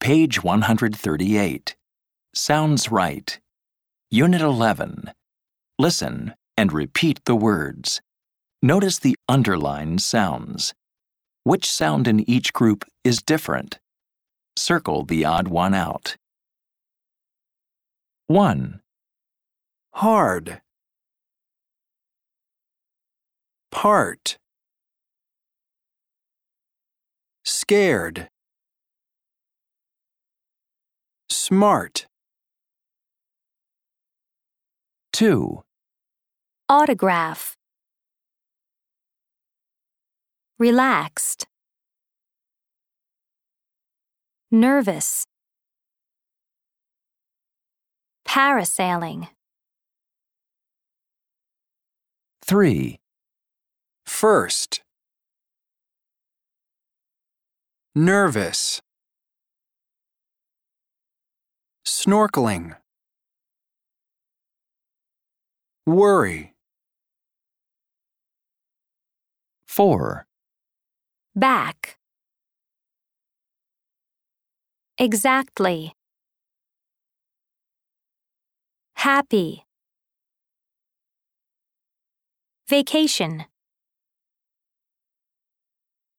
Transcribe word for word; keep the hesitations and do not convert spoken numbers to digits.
Page one hundred thirty-eight. Sounds right. Unit eleven. Listen and repeat the words. Notice the underlined sounds. Which sound in each group is different? Circle the odd one out. one. Hard. Part. Scared. Smart. two. Autograph. Relaxed. Nervous. Parasailing. three. First. Nervous. Snorkeling. Worry. four. Back. Exactly. Happy. Vacation.